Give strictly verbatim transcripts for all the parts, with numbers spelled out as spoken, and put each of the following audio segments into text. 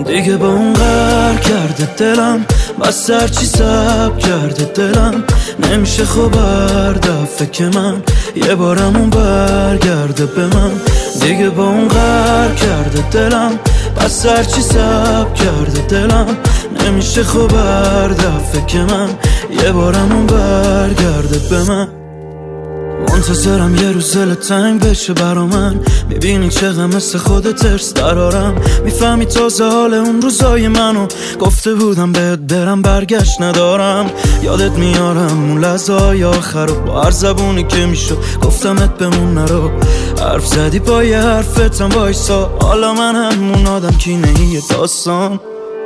دیگه با اون غر کرده دلم، بس هرچی سب کرده دلم. نمیشه خب هر دفعه که من یه بارم اون برگرده به من. دیگه با اون غر کرده دلم، بس هرچی سب کرده دلم. نمیشه خب هر دفعه که من یه بارم اون برگرده به من. منتظرم یه روز دل تنگ بشه برا من، میبینی چقدر مثل خودت ترس درارم. میفهمی تازه حال اون روزای منو، گفته بودم بهت برم برگشت ندارم. یادت میارم اون لحظه‌های آخر رو، با هر زبونی که میشد گفتمت بمون نرو. حرف زدی با یه حرفتم وایسا، حالا من همون آدم کینه یه داستان.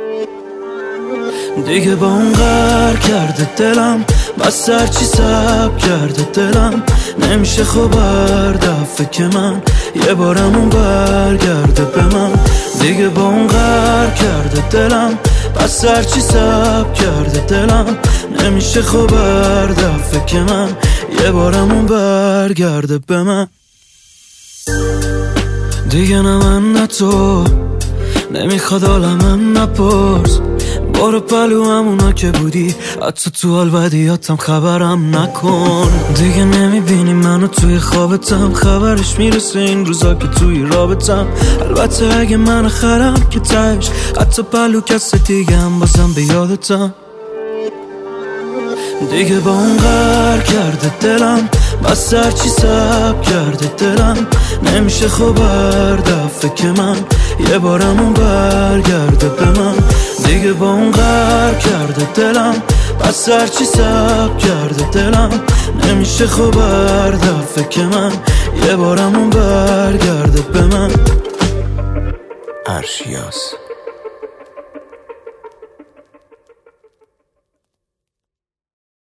دیگه با اون غر کرده دلم، بس هرچی سب کرده دلم. نمیشه خب هر دفعه که من یه بارم اون برگرده به من. دیگه با اون غر کرده دلم، بس هرچی سب کرده دلم. نمیشه خب هر دفعه که من یه بارم اون برگرده به من. دیگه نه من نه تو، نمیخواد عالمم نپرس. برو پلو همونا که بودی، حتی تو حال بدیاتم خبرم نکن. دیگه نمیبینی منو توی خوابتم، خبرش میرسه این روزا که توی رابطم. البته اگه من خرم که تش، حتی پلو کس دیگه هم بازم به یادتم. دیگه با اون غر کرده دلم، بس هرچی سب کرده دلم. نمیشه خب هر دفعه که من یه بارم اون برگرده به من. دیگه با اون غر کرده دلم، بس هرچی سب کرده دلم. نمیشه خب هر دفعه که من یه بارم اون برگرده به من. عرشیاس